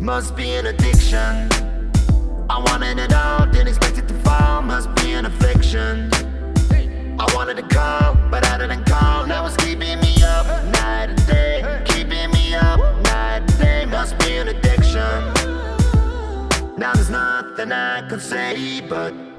Must be an addiction. I wanted it all, didn't expect it to fall. Must be an affliction. I wanted to call, but I didn't call. Now it's keeping me up night and day. Keeping me up night and day. Must be an addiction. Now there's nothing I can say but